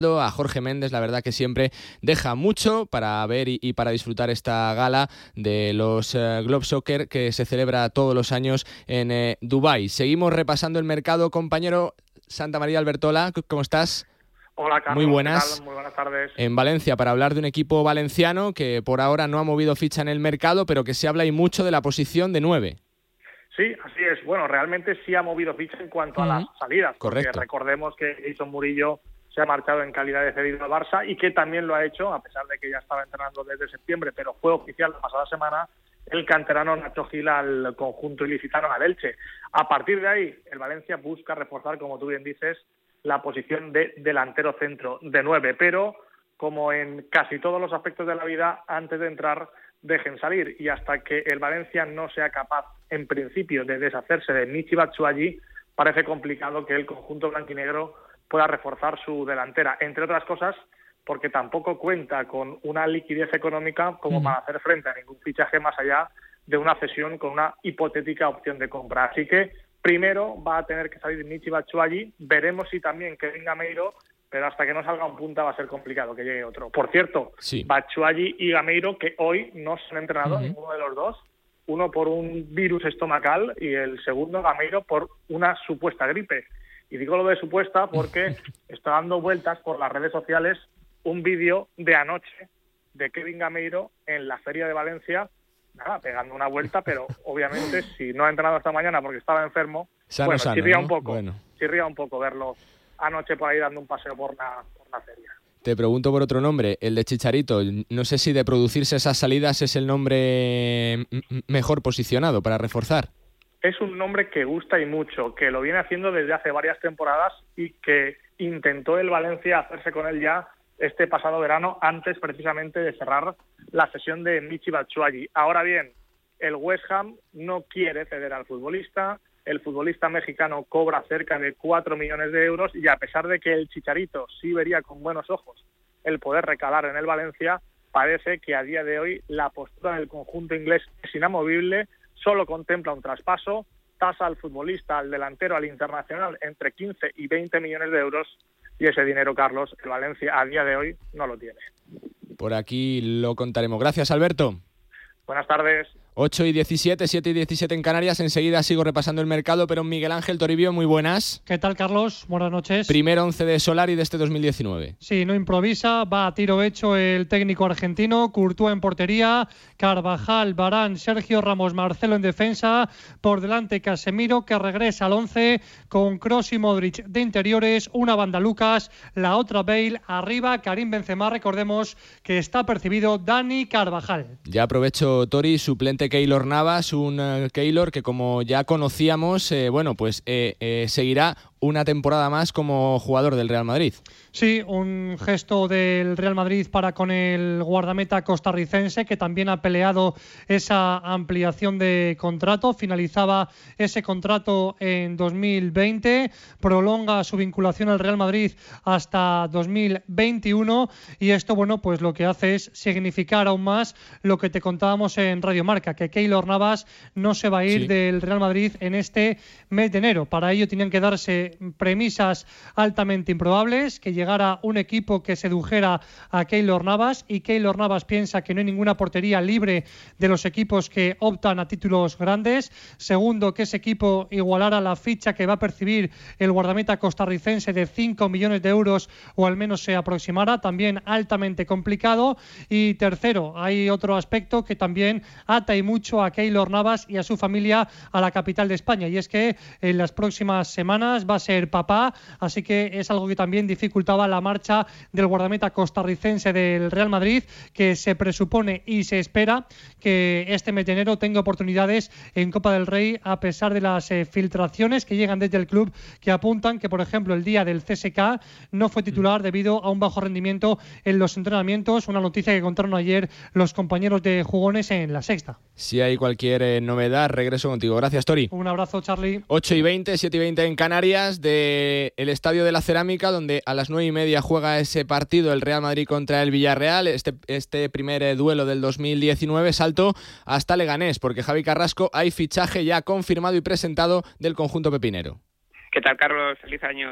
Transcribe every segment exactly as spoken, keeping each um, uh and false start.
A Jorge Méndez, la verdad que siempre deja mucho para ver y, y para disfrutar esta gala de los uh, Globe Soccer que se celebra todos los años en eh, Dubái. Seguimos repasando el mercado, compañero Santa María Albertola, ¿cómo estás? Hola, Carlos. Muy buenas. ¿Qué tal? Muy buenas tardes. En Valencia, para hablar de un equipo valenciano que por ahora no ha movido ficha en el mercado, pero que se habla y mucho de la posición de nueve. Sí, así es. Bueno, realmente sí ha movido ficha en cuanto uh-huh. a las salidas. Correcto. Porque recordemos que Jason Murillo se ha marchado en calidad de cedido al Barça y que también lo ha hecho, a pesar de que ya estaba entrenando desde septiembre, pero fue oficial la pasada semana, el canterano Nacho Gil al conjunto ilicitano, al Elche. A partir de ahí, el Valencia busca reforzar, como tú bien dices, la posición de delantero centro de nueve, pero como en casi todos los aspectos de la vida, antes de entrar dejen salir, y hasta que el Valencia no sea capaz, en principio, de deshacerse de Michy Batshuayi, parece complicado que el conjunto blanquinegro pueda reforzar su delantera, entre otras cosas porque tampoco cuenta con una liquidez económica como uh-huh. para hacer frente a ningún fichaje más allá de una cesión con una hipotética opción de compra. Así que primero va a tener que salir Michy Batshuayi, veremos si también Kevin Gameiro, pero hasta que no salga un punta va a ser complicado que llegue otro. Por cierto, sí. Batshuayi y Gameiro, que hoy no se han entrenado, uh-huh. ninguno de los dos, uno por un virus estomacal y el segundo, Gameiro, por una supuesta gripe. Y digo lo de supuesta porque está dando vueltas por las redes sociales un vídeo de anoche de Kevin Gameiro en la Feria de Valencia, nada, pegando una vuelta, pero obviamente si no ha entrenado esta mañana porque estaba enfermo, sano, bueno, sano, chirría ¿no? un poco, bueno. chirría un poco verlo anoche por ahí dando un paseo por la, por la feria. Te pregunto por otro nombre, el de Chicharito. No sé si de producirse esas salidas es el nombre mejor posicionado para reforzar. Es un nombre que gusta y mucho, que lo viene haciendo desde hace varias temporadas y que intentó el Valencia hacerse con él ya este pasado verano, antes precisamente de cerrar la sesión de Michy Batshuayi. Ahora bien, el West Ham no quiere ceder al futbolista, el futbolista mexicano cobra cerca de cuatro millones de euros y a pesar de que el Chicharito sí vería con buenos ojos el poder recalar en el Valencia, parece que a día de hoy la postura del conjunto inglés es inamovible, solo contempla un traspaso, tasa al futbolista, al delantero, al internacional entre quince y veinte millones de euros y ese dinero, Carlos, el Valencia a día de hoy no lo tiene. Por aquí lo contaremos. Gracias, Alberto. Buenas tardes. ocho y diecisiete, siete y diecisiete en Canarias. Enseguida sigo repasando el mercado, pero Miguel Ángel Toribio, muy buenas. ¿Qué tal, Carlos? Buenas noches. Primer once de Solari de este dos mil diecinueve. Sí, no improvisa, va a tiro hecho el técnico argentino, Courtois en portería, Carvajal, Varane, Sergio Ramos, Marcelo en defensa, por delante Casemiro, que regresa al once con Kroos y Modric de interiores, una banda Lucas, la otra Bale, arriba Karim Benzema, recordemos que está percibido Dani Carvajal. Ya aprovecho, Tori, suplente Keylor Navas, un uh, Keylor que como ya conocíamos, eh, bueno, pues eh, eh, seguirá una temporada más como jugador del Real Madrid. Sí, un gesto del Real Madrid para con el guardameta costarricense, que también ha peleado esa ampliación de contrato. Finalizaba ese contrato en dos mil veinte, prolonga su vinculación al Real Madrid hasta dos mil veintiuno y esto, bueno, pues lo que hace es significar aún más lo que te contábamos en Radio Marca, que Keylor Navas no se va a ir sí. del Real Madrid en este mes de enero. Para ello tenían que darse premisas altamente improbables, que llegara un equipo que sedujera a Keylor Navas, y Keylor Navas piensa que no hay ninguna portería libre de los equipos que optan a títulos grandes. Segundo, que ese equipo igualara la ficha que va a percibir el guardameta costarricense de cinco millones de euros, o al menos se aproximara, también altamente complicado. Y tercero, hay otro aspecto que también ata y mucho a Keylor Navas y a su familia a la capital de España, y es que en las próximas semanas va a ser papá, así que es algo que también dificultaba la marcha del guardameta costarricense del Real Madrid, que se presupone y se espera que este mes de enero tenga oportunidades en Copa del Rey, a pesar de las eh, filtraciones que llegan desde el club, que apuntan que, por ejemplo, el día del C S K no fue titular debido a un bajo rendimiento en los entrenamientos, una noticia que contaron ayer los compañeros de Jugones en La Sexta. Si hay cualquier eh, novedad, regreso contigo. Gracias, Tori. Un abrazo, Charlie. ocho y veinte, siete y veinte en Canarias, del Estadio de la Cerámica, donde a las nueve y media juega ese partido el Real Madrid contra el Villarreal, este, este primer eh, duelo del dos mil diecinueve. Salto hasta Leganés, porque Javi Carrasco, hay fichaje ya confirmado y presentado del conjunto pepinero. ¿Qué tal, Carlos? Feliz años.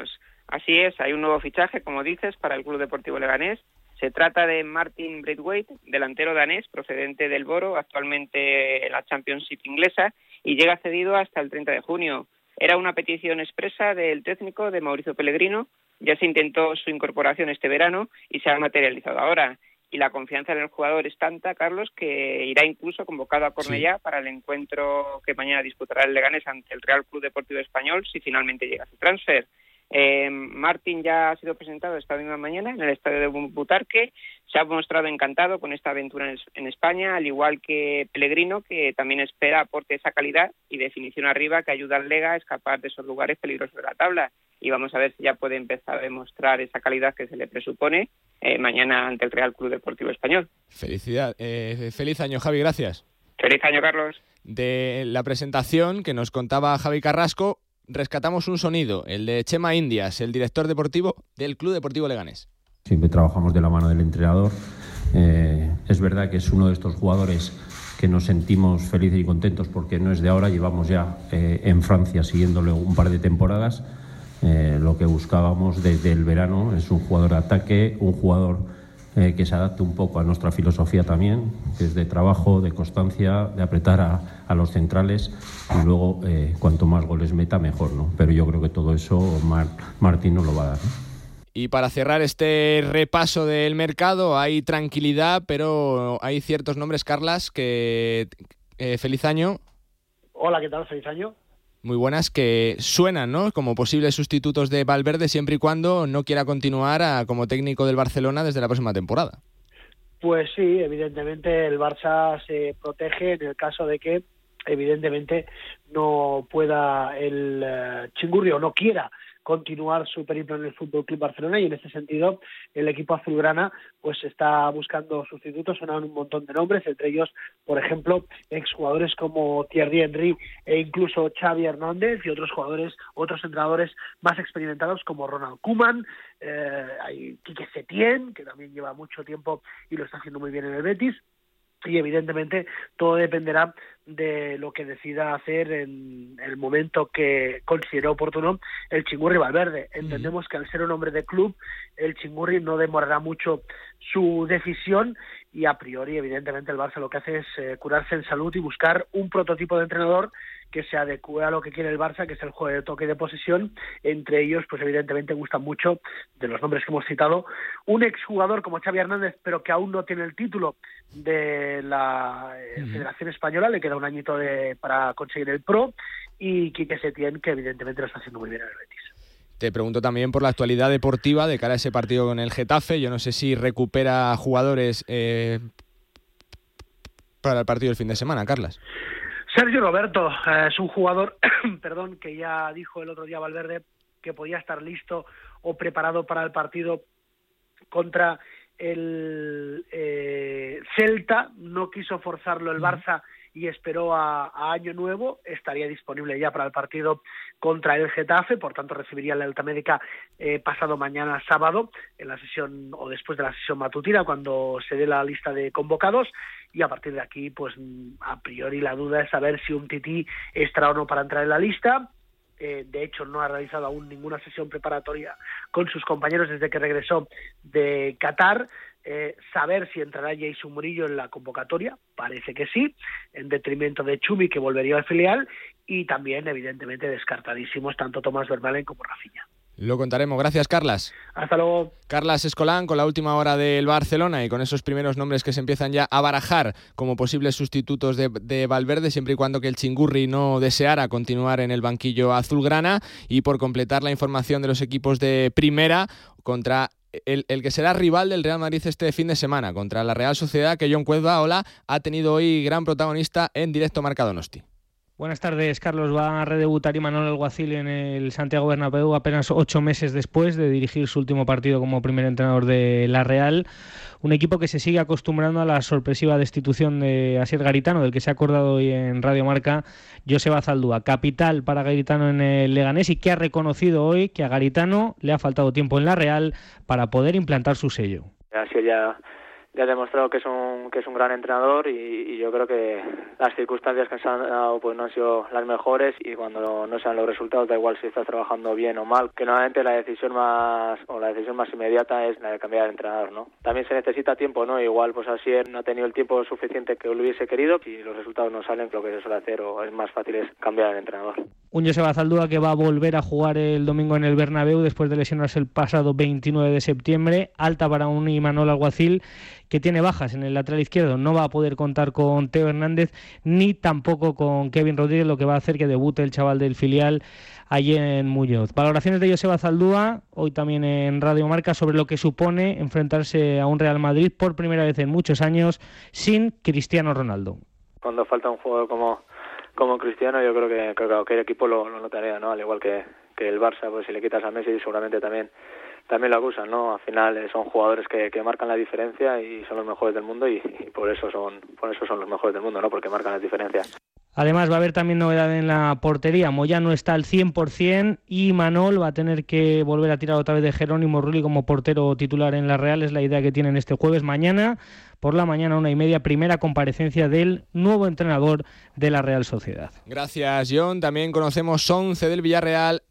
Así es, hay un nuevo fichaje, como dices, para el Club Deportivo Leganés. Se trata de Martin Braithwaite, delantero danés procedente del Boro, actualmente en la Championship inglesa, y llega cedido hasta el treinta de junio. Era una petición expresa del técnico de Mauricio Pellegrino, ya se intentó su incorporación este verano y se ha materializado ahora. Y la confianza en el jugador es tanta, Carlos, que irá incluso convocado a Cornellá sí. para el encuentro que mañana disputará el Leganés ante el Real Club Deportivo Español si finalmente llega su transfer. Eh, Martín ya ha sido presentado esta misma mañana en el estadio de Butarque, se ha mostrado encantado con esta aventura en, en España, al igual que Pellegrino, que también espera aporte esa calidad y definición arriba que ayuda al Lega a escapar de esos lugares peligrosos de la tabla. Y vamos a ver si ya puede empezar a demostrar esa calidad que se le presupone eh, mañana ante el Real Club Deportivo Español. Felicidad, eh, feliz año, Javi, gracias. Feliz año, Carlos. De la presentación que nos contaba Javi Carrasco, rescatamos un sonido, el de Chema Indias, el director deportivo del Club Deportivo Leganés. Siempre trabajamos de la mano del entrenador. Eh, es verdad que es uno de estos jugadores que nos sentimos felices y contentos porque no es de ahora, llevamos ya eh, en Francia siguiéndole un par de temporadas. Eh, lo que buscábamos desde el verano es un jugador de ataque, un jugador eh, que se adapte un poco a nuestra filosofía también, que es de trabajo, de constancia, de apretar a, a los centrales y luego eh, cuanto más goles meta mejor, ¿no? Pero yo creo que todo eso Mar- Martín nos lo va a dar, ¿no? Y para cerrar este repaso del mercado, hay tranquilidad, pero hay ciertos nombres, Carlas, que eh, feliz año. Hola, ¿qué tal? Feliz año. Muy buenas, que suenan, ¿no?, como posibles sustitutos de Valverde siempre y cuando no quiera continuar a, como técnico del Barcelona desde la próxima temporada. Pues sí, evidentemente el Barça se protege en el caso de que evidentemente no pueda el uh, Chingurri o no quiera continuar su periplo en el Fútbol Club Barcelona, y en ese sentido el equipo azulgrana pues está buscando sustitutos. Sonan un montón de nombres, entre ellos, por ejemplo, exjugadores como Thierry Henry e incluso Xavi Hernández, y otros jugadores, otros entrenadores más experimentados como Ronald Koeman, eh, hay Quique Setién, que también lleva mucho tiempo y lo está haciendo muy bien en el Betis. Y evidentemente todo dependerá de lo que decida hacer en el momento que considere oportuno el Chingurri Valverde. Entendemos que al ser un hombre de club, el Chingurri no demorará mucho su decisión, y a priori evidentemente el Barça lo que hace es eh, curarse en salud y buscar un prototipo de entrenador que se adecue a lo que quiere el Barça, que es el juego de toque y de posesión. Entre ellos, pues evidentemente gustan mucho, de los nombres que hemos citado, un exjugador como Xavi Hernández, pero que aún no tiene el título de la eh, uh-huh. Federación Española, le queda un añito de, para conseguir el Pro, y Quique Setién, que evidentemente lo está haciendo muy bien en el Betis. Te pregunto también por la actualidad deportiva de cara a ese partido con el Getafe. Yo no sé si recupera jugadores eh, para el partido del fin de semana, Carlas. Sergio Roberto eh, es un jugador perdón, que ya dijo el otro día Valverde que podía estar listo o preparado para el partido contra el eh, Celta. No quiso forzarlo el Barça y esperó a, a Año Nuevo. Estaría disponible ya para el partido contra el Getafe, por tanto recibiría la alta médica eh, pasado mañana sábado, en la sesión o después de la sesión matutina, cuando se dé la lista de convocados. Y a partir de aquí, pues a priori la duda es saber si Umtiti estará o no para entrar en la lista. Eh, de hecho, no ha realizado aún ninguna sesión preparatoria con sus compañeros desde que regresó de Qatar. Eh, saber si entrará Jason Murillo en la convocatoria, parece que sí, en detrimento de Chumi, que volvería al filial, y también, evidentemente, descartadísimos tanto Tomás Vermaelen como Rafinha. Lo contaremos. Gracias, Carlas. Hasta luego. Carlas Escolán con la última hora del Barcelona y con esos primeros nombres que se empiezan ya a barajar como posibles sustitutos de, de Valverde, siempre y cuando que el Chingurri no deseara continuar en el banquillo azulgrana. Y por completar la información de los equipos de primera, contra el, el que será rival del Real Madrid este fin de semana, contra la Real Sociedad, que Jon Cuezba ha tenido hoy gran protagonista en Directo Marca Donosti. Buenas tardes, Carlos. Va a redebutar Imanol Alguacil en el Santiago Bernabéu apenas ocho meses después de dirigir su último partido como primer entrenador de la Real. Un equipo que se sigue acostumbrando a la sorpresiva destitución de Asier Garitano, del que se ha acordado hoy en Radio Marca Joseba Zaldúa. Capital para Garitano en el Leganés, y que ha reconocido hoy que a Garitano le ha faltado tiempo en la Real para poder implantar su sello. Asier ya ya ha demostrado que es un que es un gran entrenador y, y yo creo que las circunstancias que se han dado pues no han sido las mejores, y cuando no sean los resultados da igual si estás trabajando bien o mal, que normalmente la decisión más o la decisión más inmediata es la de cambiar de entrenador, ¿no? También se necesita tiempo, ¿no? Igual pues Asier no ha tenido el tiempo suficiente que lo hubiese querido, y los resultados no salen, lo que se suele hacer o es más fácil es cambiar de entrenador. Un Joseba Zaldúa que va a volver a jugar el domingo en el Bernabéu después de lesionarse el pasado veintinueve de septiembre. Alta para un Imanol Alguacil que tiene bajas en el lateral izquierdo. No va a poder contar con Teo Hernández ni tampoco con Kevin Rodríguez, lo que va a hacer que debute el chaval del filial allí en Muñoz. Valoraciones de Joseba Zaldúa, hoy también en Radio Marca, sobre lo que supone enfrentarse a un Real Madrid por primera vez en muchos años sin Cristiano Ronaldo. Cuando falta un jugador como como Cristiano, yo creo que, que cualquier equipo lo, lo notaría, ¿no? Al igual que, que el Barça, pues si le quitas a Messi seguramente también también lo acusan, ¿no? Al final eh, son jugadores que, que marcan la diferencia y son los mejores del mundo, y, y por eso son por eso son los mejores del mundo, ¿no? Porque marcan las diferencias. Además va a haber también novedad en la portería. Moyano está al cien por ciento y Manol va a tener que volver a tirar otra vez de Jerónimo Rulli como portero titular en la Real. Es la idea que tienen este jueves. Mañana, por la mañana, una y media, primera comparecencia del nuevo entrenador de la Real Sociedad. Gracias, John. También conocemos once del Villarreal.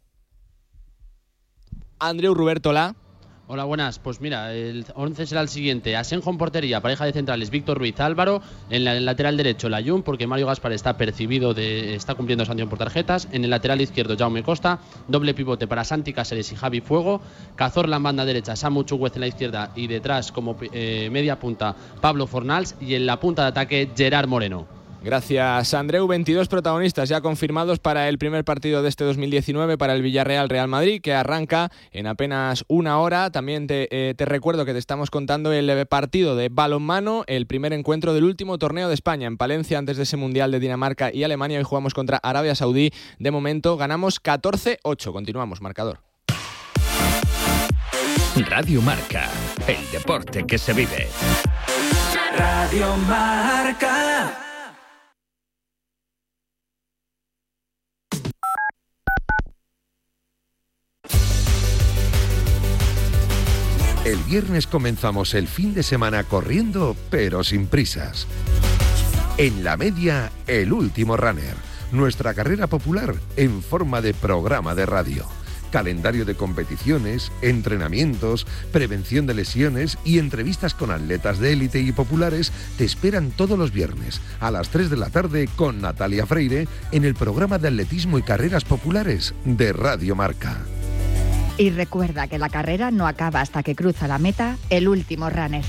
Andreu Rubertola. Hola, buenas. Pues mira, el once será el siguiente. Asenjo en portería, pareja de centrales, Víctor Ruiz, Álvaro. En la, el lateral derecho, Layún, porque Mario Gaspar está percibido, de está cumpliendo sanción por tarjetas. En el lateral izquierdo, Jaume Costa. Doble pivote para Santi Cáceres y Javi Fuego. Cazorla en banda derecha, Samu Chuguez en la izquierda. Y detrás, como eh, media punta, Pablo Fornals. Y en la punta de ataque, Gerard Moreno. Gracias, Andreu. veintidós protagonistas ya confirmados para el primer partido de este dos mil diecinueve para el Villarreal-Real Madrid, que arranca en apenas una hora. También te, eh, te recuerdo que te estamos contando el partido de balonmano, el primer encuentro del último torneo de España en Palencia antes de ese Mundial de Dinamarca y Alemania. Hoy jugamos contra Arabia Saudí. De momento ganamos catorce ocho. Continuamos, marcador. Radio Marca, el deporte que se vive. Radio Marca. El viernes comenzamos el fin de semana corriendo, pero sin prisas. En la media, el último runner. Nuestra carrera popular en forma de programa de radio. Calendario de competiciones, entrenamientos, prevención de lesiones y entrevistas con atletas de élite y populares te esperan todos los viernes a las tres de la tarde con Natalia Freire en el programa de atletismo y carreras populares de Radio Marca. Y recuerda que la carrera no acaba hasta que cruza la meta el último runner.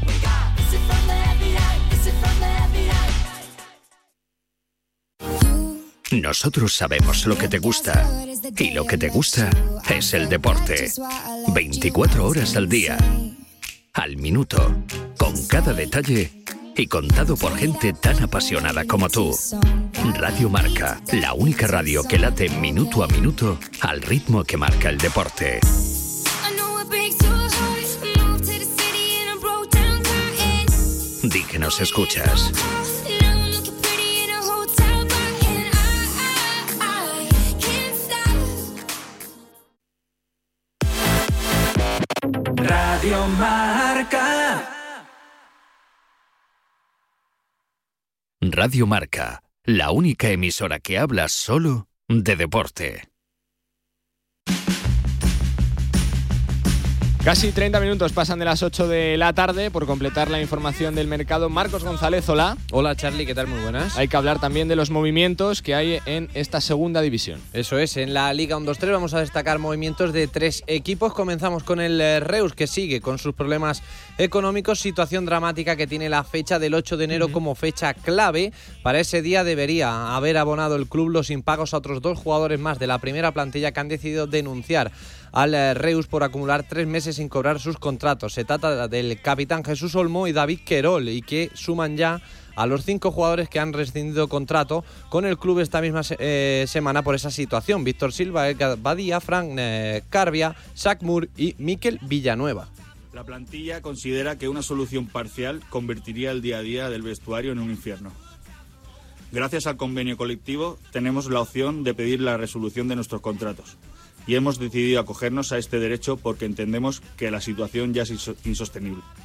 Nosotros sabemos lo que te gusta. Y lo que te gusta es el deporte. veinticuatro horas al día. Al minuto. Con cada detalle. Y contado por gente tan apasionada como tú. Radio Marca, la única radio que late minuto a minuto al ritmo que marca el deporte. Di que nos escuchas. Radio Marca. Radio Marca, la única emisora que habla solo de deporte. Casi treinta minutos pasan de las ocho de la tarde por completar la información del mercado. Marcos González, hola. Hola Charlie, ¿qué tal? Muy buenas. Hay que hablar también de los movimientos que hay en esta segunda división. Eso es, en la Liga uno dos tres vamos a destacar movimientos de tres equipos. Comenzamos con el Reus, que sigue con sus problemas económicos, situación dramática que tiene la fecha del ocho de enero uh-huh. como fecha clave. Para ese día debería haber abonado el club los impagos a otros dos jugadores más de la primera plantilla que han decidido denunciar al Reus por acumular tres meses sin cobrar sus contratos. Se trata del capitán Jesús Olmo y David Querol, y que suman ya a los cinco jugadores que han rescindido contrato con el club esta misma eh, semana por esa situación. Víctor Silva, Edgar Badía, Frank eh, Carbia, Zach Moore y Mikel Villanueva. La plantilla considera que una solución parcial convertiría el día a día del vestuario en un infierno. Gracias al convenio colectivo tenemos la opción de pedir la resolución de nuestros contratos. Y hemos decidido acogernos a este derecho porque entendemos que la situación ya es insostenible.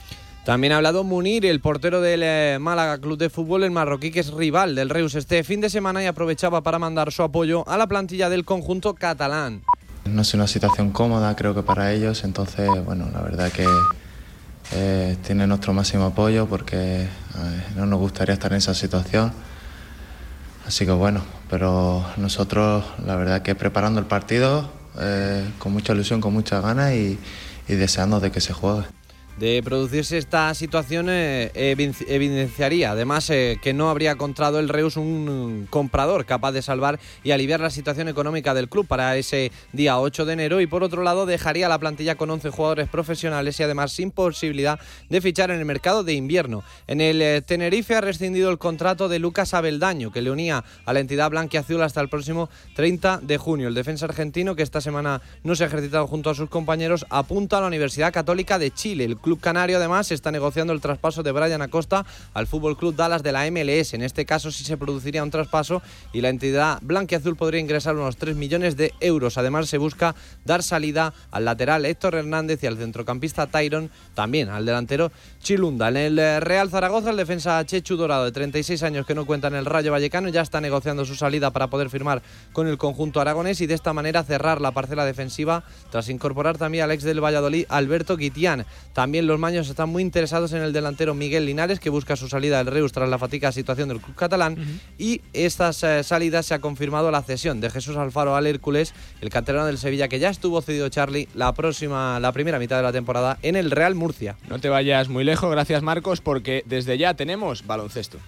También ha hablado Munir, el portero del eh, Málaga Club de Fútbol, el marroquí, que es rival del Reus este fin de semana, y aprovechaba para mandar su apoyo a la plantilla del conjunto catalán. No es una situación cómoda, creo que para ellos, entonces, bueno, la verdad que eh, tienen nuestro máximo apoyo porque eh, no nos gustaría estar en esa situación. Así que bueno, pero nosotros, la verdad que preparando el partido eh, con mucha ilusión, con muchas ganas y, y deseando de que se juegue. De producirse esta situación eh, evidenciaría además eh, que no habría encontrado el Reus un comprador capaz de salvar y aliviar la situación económica del club para ese día ocho de enero, y por otro lado dejaría la plantilla con once jugadores profesionales y además sin posibilidad de fichar en el mercado de invierno. En el eh, Tenerife ha rescindido el contrato de Lucas Abeldaño, que le unía a la entidad blanquiazul hasta el próximo treinta de junio. El defensa argentino, que esta semana no se ha ejercitado junto a sus compañeros, apunta a la Universidad Católica de Chile. El club canario además está negociando el traspaso de Brian Acosta al F C Dallas de la M L S. En este caso sí se produciría un traspaso y la entidad blanquiazul podría ingresar unos tres millones de euros. Además se busca dar salida al lateral Héctor Hernández y al centrocampista Tyron, también al delantero Chilunda. En el Real Zaragoza, el defensa Chechu Dorado, de treinta y seis años, que no cuenta en el Rayo Vallecano, ya está negociando su salida para poder firmar con el conjunto aragonés y de esta manera cerrar la parcela defensiva tras incorporar también al ex del Valladolid, Alberto Guitián. También los maños están muy interesados en el delantero Miguel Linares, que busca su salida del Reus tras la fatídica situación del club catalán. Uh-huh. Y estas eh, salidas se ha confirmado la cesión de Jesús Alfaro al Hércules, el canterano del Sevilla, que ya estuvo cedido, Charlie, la próxima, la primera mitad de la temporada en el Real Murcia. No te vayas muy lejos, gracias Marcos, porque desde ya tenemos baloncesto.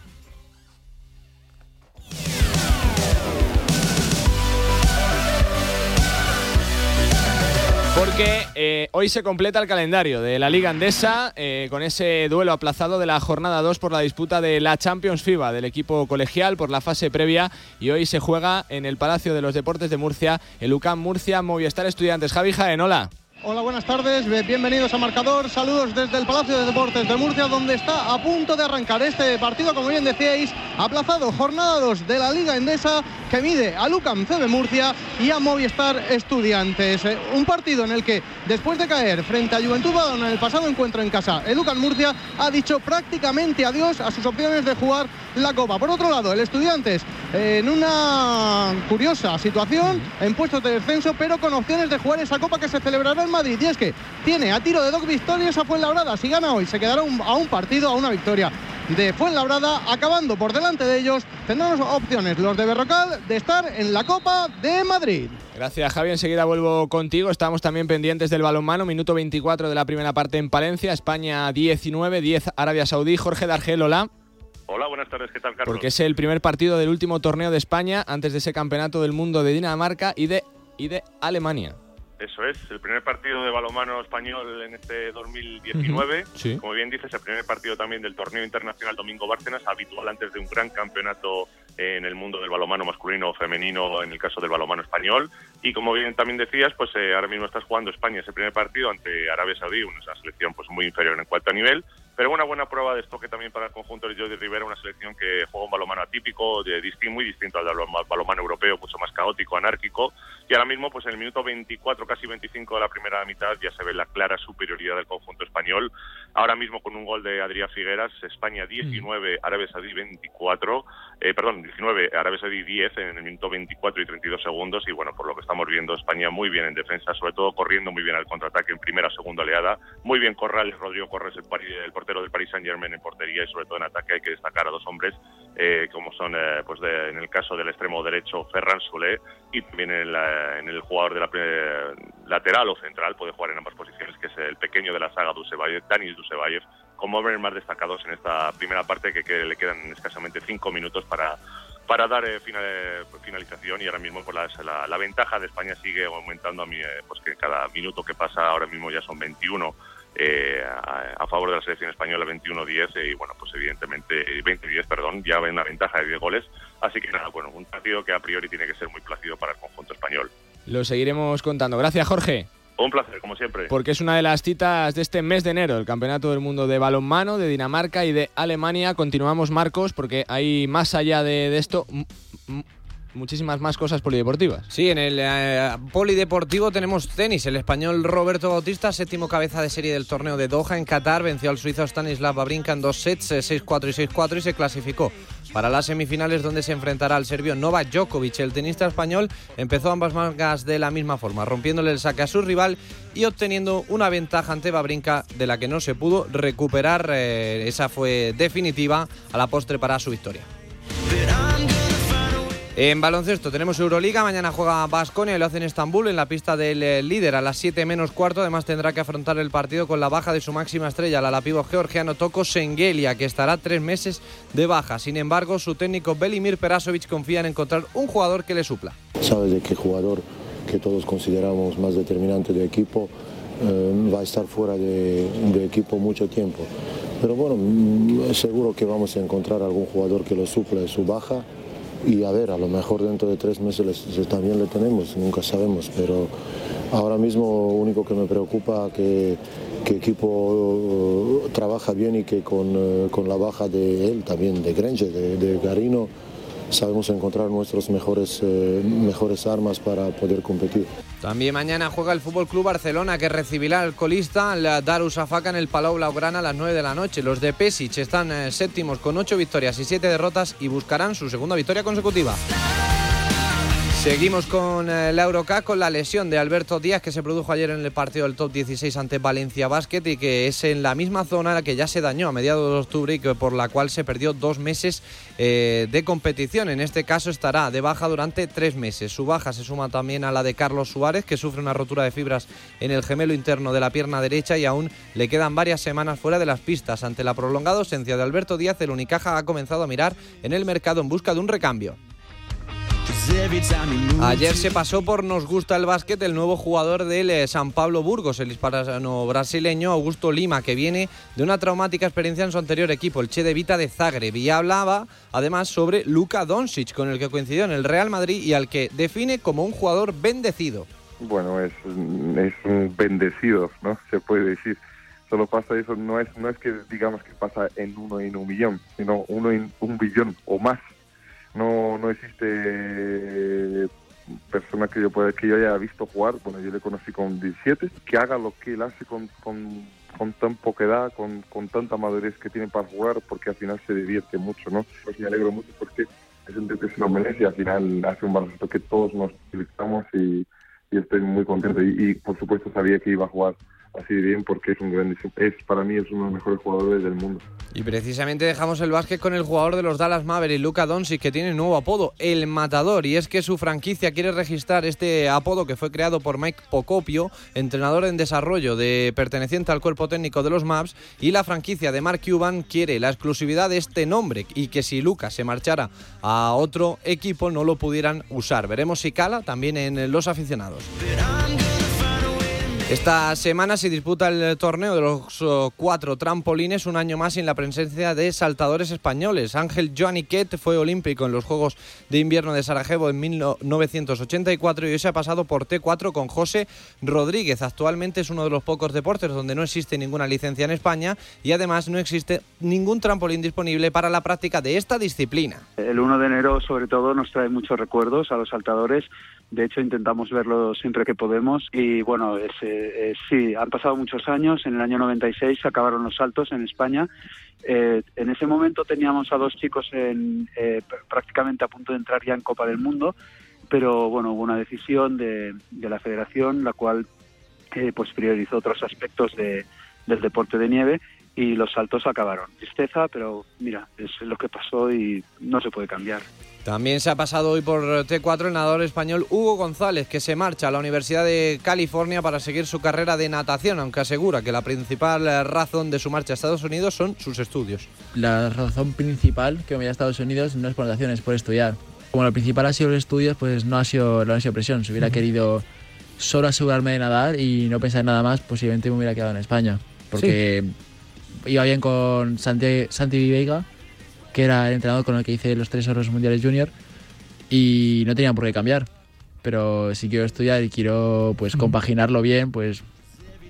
Porque eh, hoy se completa el calendario de la Liga Endesa eh, con ese duelo aplazado de la jornada dos por la disputa de la Champions FIBA del equipo colegial por la fase previa, y hoy se juega en el Palacio de los Deportes de Murcia el U C A M Murcia Movistar Estudiantes. Javi Jaén, hola. Hola, buenas tardes, bienvenidos a Marcador, saludos desde el Palacio de Deportes de Murcia, donde está a punto de arrancar este partido, como bien decíais, aplazado, jornada dos de la Liga Endesa, que mide al U C A M C B Murcia y a Movistar Estudiantes. Un partido en el que, después de caer frente a Juventud Badalona en el pasado encuentro en casa, el U C A M Murcia ha dicho prácticamente adiós a sus opciones de jugar la Copa. Por otro lado, el Estudiantes eh, en una curiosa situación, en puestos de descenso, pero con opciones de jugar esa Copa que se celebrará en Madrid, y es que tiene a tiro de dos victorias a Fuenlabrada. Si gana hoy se quedará un, a un partido, a una victoria de Fuenlabrada, acabando por delante de ellos. Tendrán opciones los de Berrocal de estar en la Copa de Madrid. Gracias, Javi, enseguida vuelvo contigo. Estamos también pendientes del balonmano, minuto veinticuatro de la primera parte en Palencia, España diecinueve diez Arabia Saudí. Jorge Dargel, hola. Hola, buenas tardes, ¿qué tal, Carlos? Porque es el primer partido del último torneo de España antes de ese campeonato del mundo de Dinamarca y de, y de Alemania. Eso es, el primer partido de balonmano español en este dos mil diecinueve. Uh-huh. Sí. Como bien dices, el primer partido también del torneo internacional Domingo Bárcenas, habitual antes de un gran campeonato en el mundo del balonmano masculino o femenino, en el caso del balonmano español. Y como bien también decías, pues eh, ahora mismo estás jugando España ese primer partido ante Arabia Saudí, una selección pues muy inferior en cuanto a nivel, pero una buena prueba de esto que también para el conjunto de Jordi Rivera, una selección que juega un balonmano atípico, de, distinto, muy distinto al del balonmano europeo, mucho más caótico, anárquico, y ahora mismo pues en el minuto veinticuatro, casi veinticinco de la primera mitad ya se ve la clara superioridad del conjunto español. Ahora mismo con un gol de Adrián Figueras, España diecinueve, Arabia Saudí veinticuatro, eh, perdón, diecinueve, Arabia Saudí diez en el minuto veinticuatro y treinta y dos segundos, y bueno, por lo que estamos viendo, España muy bien en defensa, sobre todo corriendo muy bien al contraataque en primera o segunda oleada, muy bien Corrales, Rodrigo Corrales, el, el portero del Paris Saint-Germain en portería, y sobre todo en ataque hay que destacar a dos hombres eh, como son, eh, pues de, en el caso del extremo derecho, Ferran Solé, y también en, la, en el jugador de la eh, lateral o central, puede jugar en ambas posiciones, que es el pequeño de la saga, Dusebayev, Danis Dusebayev, como hombres más destacados en esta primera parte, que, que le quedan escasamente cinco minutos para para dar eh, final, eh, finalización, y ahora mismo pues, la, la, la ventaja de España sigue aumentando, a mí, eh, pues que cada minuto que pasa ahora mismo ya son veintiuno eh, a, a favor de la selección española, veintiuno diez, eh, y bueno, pues evidentemente veinte diez, perdón, ya ven una ventaja de diez goles, así que nada, bueno, un partido que a priori tiene que ser muy plácido para el conjunto español. Lo seguiremos contando. Gracias, Jorge. Un placer, como siempre. Porque es una de las citas de este mes de enero, el Campeonato del Mundo de Balonmano de Dinamarca y de Alemania. Continuamos, Marcos, porque hay más allá de, de esto m- m- muchísimas más cosas polideportivas. Sí, en el eh, polideportivo tenemos tenis. El español Roberto Bautista, séptimo cabeza de serie del torneo de Doha en Qatar, venció al suizo Stanislav Wawrinka en dos sets, seis cuatro y seis cuatro, y se clasificó para las semifinales, donde se enfrentará al serbio Novak Djokovic. El tenista español empezó ambas mangas de la misma forma, rompiéndole el saque a su rival y obteniendo una ventaja ante Wawrinka de la que no se pudo recuperar. Eh, esa fue definitiva a la postre para su victoria. En baloncesto tenemos Euroliga, mañana juega Baskonia y lo hace en Estambul, en la pista del líder a las siete menos cuarto. Además tendrá que afrontar el partido con la baja de su máxima estrella, el ala pívot georgiano Toko Sengelia, que estará tres meses de baja. Sin embargo, su técnico Velimir Perasovic confía en encontrar un jugador que le supla. Sabes de qué jugador que todos consideramos más determinante de equipo eh, va a estar fuera de, de equipo mucho tiempo. Pero bueno, seguro que vamos a encontrar algún jugador que lo suple su baja. Y a ver, a lo mejor dentro de tres meses también le tenemos, nunca sabemos, pero ahora mismo lo único que me preocupa es que el equipo uh, trabaja bien y que con, uh, con la baja de él también, de Granger, de, de Garino, sabemos encontrar nuestras mejores, eh, mejores armas para poder competir. También mañana juega el F C Barcelona, que recibirá al colista, al Darusafaka, en el Palau Blaugrana a las nueve de la noche. Los de Pesic están eh, séptimos con ocho victorias y siete derrotas y buscarán su segunda victoria consecutiva. Seguimos con eh, la Eurocup, con la lesión de Alberto Díaz, que se produjo ayer en el partido del top dieciséis ante Valencia Basket, y que es en la misma zona en la que ya se dañó a mediados de octubre y que por la cual se perdió dos meses eh, de competición. En este caso estará de baja durante tres meses. Su baja se suma también a la de Carlos Suárez, que sufre una rotura de fibras en el gemelo interno de la pierna derecha y aún le quedan varias semanas fuera de las pistas. Ante la prolongada ausencia de Alberto Díaz, el Unicaja ha comenzado a mirar en el mercado en busca de un recambio. Ayer se pasó por Nos Gusta el Básquet el nuevo jugador del San Pablo Burgos, el hispano brasileño Augusto Lima, que viene de una traumática experiencia en su anterior equipo, el Che de Vita de Zagreb, y hablaba además sobre Luka Doncic, con el que coincidió en el Real Madrid y al que define como un jugador bendecido. Bueno, es, es un bendecido, ¿no? Se puede decir. Solo pasa eso, no es, no es que digamos que pasa en uno en un millón, sino uno en un billón o más. No, no existe persona que yo pueda, que yo haya visto jugar. Bueno, yo le conocí con diecisiete, que haga lo que él hace con, con, con tan poca edad, con, con tanta madurez que tiene para jugar, porque al final se divierte mucho, ¿no? Pues me alegro mucho porque es un tío que se lo merece y al final hace un baloncesto que todos nos utilizamos y, y estoy muy contento. Y, y por supuesto sabía que iba a jugar así de bien porque es un grandísimo, es para mí es uno de los mejores jugadores del mundo. Y precisamente dejamos el básquet con el jugador de los Dallas Mavericks, Luka Doncic, que tiene un nuevo apodo, El Matador, y es que su franquicia quiere registrar este apodo que fue creado por Mike Pocopio, entrenador en desarrollo de perteneciente al cuerpo técnico de los Mavs, y la franquicia de Mark Cuban quiere la exclusividad de este nombre y que si Luka se marchara a otro equipo no lo pudieran usar. Veremos si cala también en los aficionados. Esta semana se disputa el torneo de los uh, cuatro trampolines, un año más sin la presencia de saltadores españoles. Ángel Joaniquet fue olímpico en los Juegos de Invierno de Sarajevo en mil novecientos ochenta y cuatro y hoy se ha pasado por T cuatro con José Rodríguez. Actualmente es uno de los pocos deportes donde no existe ninguna licencia en España y además no existe ningún trampolín disponible para la práctica de esta disciplina. El uno de enero sobre todo nos trae muchos recuerdos a los saltadores. De hecho, intentamos verlo siempre que podemos y bueno, es, eh, sí, han pasado muchos años. En el año noventa y seis se acabaron los saltos en España. Eh, en ese momento teníamos a dos chicos en, eh, prácticamente a punto de entrar ya en Copa del Mundo, pero bueno, hubo una decisión de, de la federación, la cual eh, pues priorizó otros aspectos de, del deporte de nieve y los saltos acabaron. Tristeza, pero mira, es lo que pasó y no se puede cambiar. También se ha pasado hoy por T cuatro el nadador español Hugo González, que se marcha a la Universidad de California para seguir su carrera de natación, aunque asegura que la principal razón de su marcha a Estados Unidos son sus estudios. La razón principal que me voy a Estados Unidos no es por natación, es por estudiar. Como lo principal ha sido los estudios, pues no ha sido, no ha sido presión. Si hubiera uh-huh. querido solo asegurarme de nadar y no pensar en nada más, posiblemente me hubiera quedado en España. Porque sí. iba bien con Santi, Santi Veiga, que era el entrenador con el que hice los tres oros mundiales junior y no tenía por qué cambiar, pero si quiero estudiar y quiero pues compaginarlo bien, pues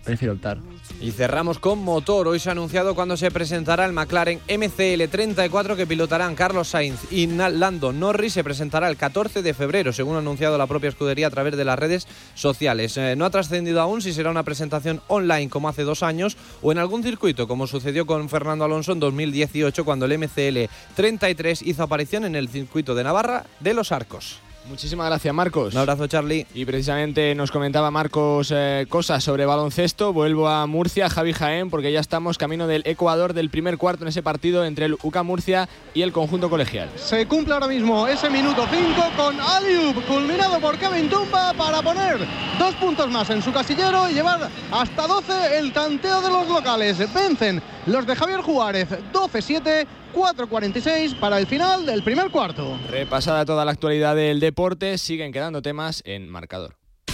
prefiero optar. Y cerramos con motor. Hoy se ha anunciado cuándo se presentará el McLaren M C L treinta y cuatro que pilotarán Carlos Sainz y Lando Norris. Se presentará el catorce de febrero, según ha anunciado la propia escudería a través de las redes sociales. Eh, no ha trascendido aún si será una presentación online como hace dos años o en algún circuito, como sucedió con Fernando Alonso en dos mil dieciocho, cuando el M C L treinta y tres hizo aparición en el circuito de Navarra de Los Arcos. Muchísimas gracias, Marcos. Un abrazo, Charlie. Y precisamente nos comentaba Marcos eh, cosas sobre baloncesto. Vuelvo a Murcia, Javi Jaén, porque ya estamos camino del Ecuador del primer cuarto en ese partido entre el U C A Murcia y el conjunto colegial. Se cumple ahora mismo ese minuto cinco con alley-oop culminado por Kevin Tumba para poner dos puntos más en su casillero y llevar hasta doce el tanteo de los locales. Vencen los de Javier Juárez doce siete. cuatro cuarenta y seis para el final del primer cuarto. Repasada toda la actualidad del deporte, siguen quedando temas en marcador.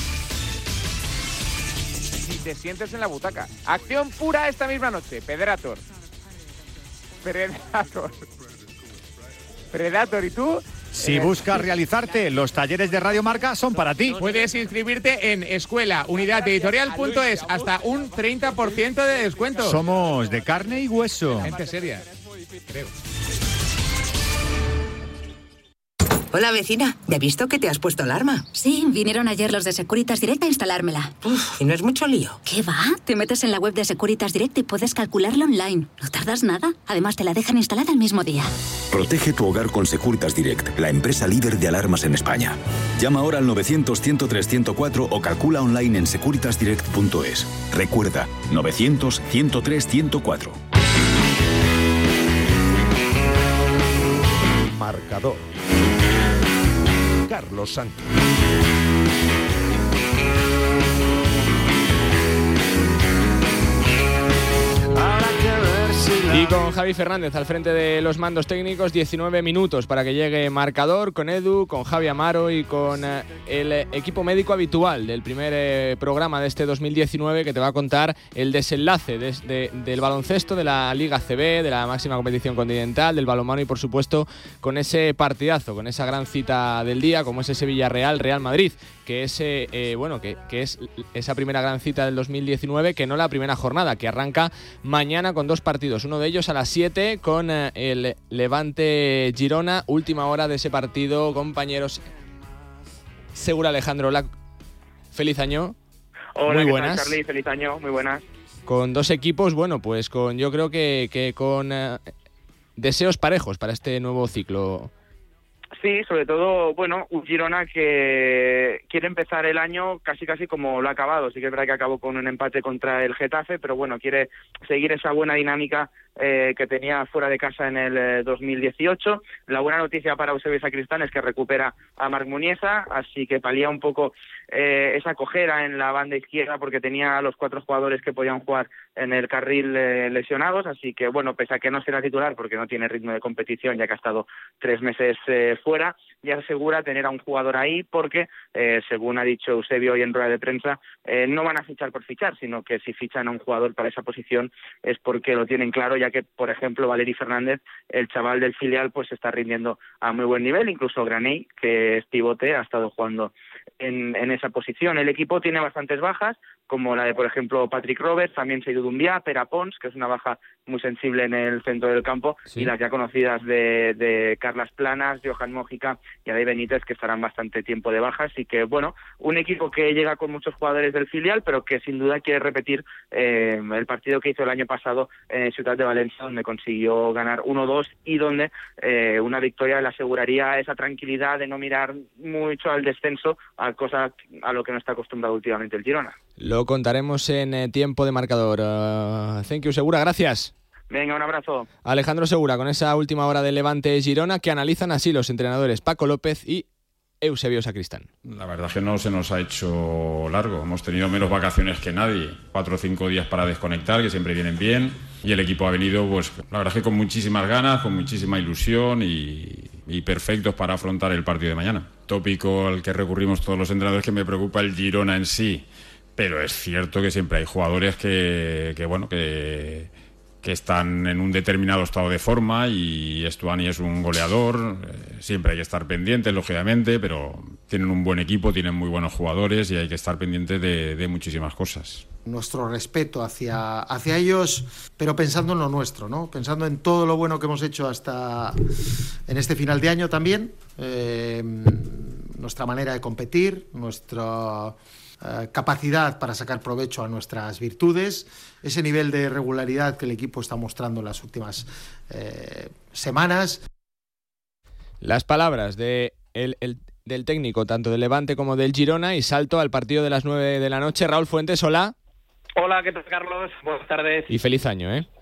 Si te sientes en la butaca. Acción pura esta misma noche. Predator. Predator. Predator, ¿y tú? Si buscas realizarte, los talleres de Radio Marca son para ti. Puedes inscribirte en escuela unidad editorial punto es hasta un treinta por ciento de descuento. Somos de carne y hueso. Gente seria. Creo. Hola, vecina. ¿Ya he visto que te has puesto alarma? Sí, vinieron ayer los de Securitas Direct a instalármela. Uf, ¿y no es mucho lío? ¿Qué va? Te metes en la web de Securitas Direct y puedes calcularlo online. No tardas nada. Además, te la dejan instalada el mismo día. Protege tu hogar con Securitas Direct, la empresa líder de alarmas en España. Llama ahora al novecientos, ciento tres, ciento cuatro o calcula online en securitas direct punto es. Recuerda, novecientos, ciento tres, ciento cuatro. Marcador. Carlos Sánchez. Y con Javi Fernández al frente de los mandos técnicos, diecinueve minutos para que llegue marcador con Edu, con Javi Amaro y con eh, el equipo médico habitual del primer eh, programa de este dos mil diecinueve, que te va a contar el desenlace de, de, del baloncesto, de la Liga C B, de la máxima competición continental, del balonmano y por supuesto con ese partidazo, con esa gran cita del día como es ese Villarreal-Real Madrid, que es, eh, bueno, que, que es esa primera gran cita del dos mil diecinueve, que no la primera jornada, que arranca mañana con dos partidos, uno de ellos a las siete con eh, el Levante Girona, última hora de ese partido, compañeros. Segura Alejandro, hola, feliz año. Hola, muy ¿qué buenas. tal, Charlie? Feliz año, muy buenas. Con dos equipos, bueno, pues con yo creo que, que con eh, deseos parejos para este nuevo ciclo. Sí, sobre todo, bueno, un Girona que quiere empezar el año casi casi como lo ha acabado. Sí que es verdad que acabó con un empate contra el Getafe, pero bueno, quiere seguir esa buena dinámica eh, que tenía fuera de casa en el eh, dos mil dieciocho. La buena noticia para Eusebio Sacristán es que recupera a Marc Muniesa, así que palía un poco eh, esa cojera en la banda izquierda porque tenía a los cuatro jugadores que podían jugar en el carril eh, lesionados, así que bueno, pese a que no será titular porque no tiene ritmo de competición ya que ha estado tres meses eh, fuera, ya asegura tener a un jugador ahí porque, eh, según ha dicho Eusebio hoy en rueda de prensa, eh, no van a fichar por fichar, sino que si fichan a un jugador para esa posición es porque lo tienen claro, ya que, por ejemplo, Valeri Fernández, el chaval del filial, pues está rindiendo a muy buen nivel, incluso Graney, que es pivote, ha estado jugando en, en esa posición. El equipo tiene bastantes bajas, como la de, por ejemplo, Patrick Roberts, también Seydou Doumbia, Pere Pons, que es una baja muy sensible en el centro del campo, sí. Y las ya conocidas de, de Carlas Planas, Johan Mójica y Adey Benítez, que estarán bastante tiempo de baja. Así que, bueno, un equipo que llega con muchos jugadores del filial, pero que sin duda quiere repetir eh, el partido que hizo el año pasado en Ciudad de Valencia, donde consiguió ganar uno dos y donde eh, una victoria le aseguraría esa tranquilidad de no mirar mucho al descenso, a cosa a lo que no está acostumbrado últimamente el Girona. Lo contaremos en eh, tiempo de marcador. Uh, thank you, Segura, gracias. Venga, un abrazo. Alejandro Segura, con esa última hora del Levante Girona, que analizan así los entrenadores Paco López y Eusebio Sacristán. La verdad es que no se nos ha hecho largo. Hemos tenido menos vacaciones que nadie. Cuatro o cinco días para desconectar, que siempre vienen bien. Y el equipo ha venido, pues, la verdad es que con muchísimas ganas, con muchísima ilusión y, y perfectos para afrontar el partido de mañana. Tópico al que recurrimos todos los entrenadores, que me preocupa el Girona en sí. Pero es cierto que siempre hay jugadores que, que bueno, que... que están en un determinado estado de forma y Estuani es un goleador, eh, siempre hay que estar pendientes, lógicamente, pero tienen un buen equipo, tienen muy buenos jugadores y hay que estar pendientes de, de muchísimas cosas. Nuestro respeto hacia, hacia ellos, pero pensando en lo nuestro, ¿no? Pensando en todo lo bueno que hemos hecho hasta en este final de año también, eh, nuestra manera de competir, nuestra eh, capacidad para sacar provecho a nuestras virtudes, ese nivel de regularidad que el equipo está mostrando en las últimas eh, semanas. Las palabras de el, el, del técnico, tanto del Levante como del Girona, y salto al partido de las nueve de la noche. Raúl Fuentes, hola. Hola, ¿qué tal, Carlos? Buenas tardes. Y feliz año, ¿eh?